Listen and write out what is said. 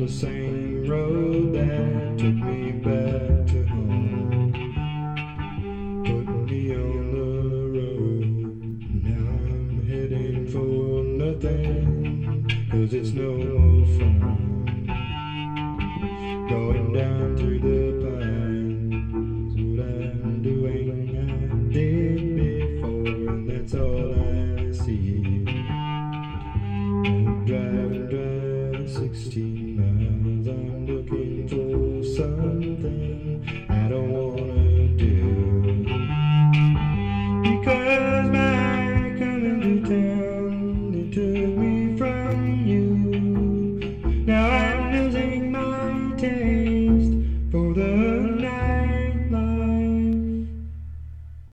same road that took me back to home. Put me on the road. Now I'm heading for nothing, 'cause it's no more fun. Going down through the pines, what I'm doing I did before, and that's all